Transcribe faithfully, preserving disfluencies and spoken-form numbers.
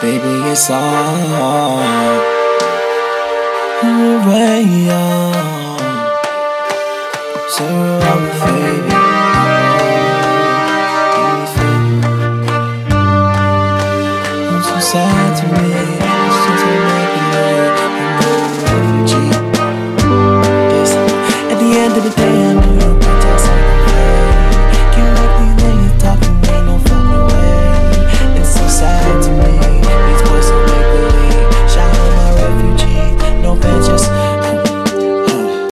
Baby, it's all way on. Zero hour, baby. I'm so sad to me.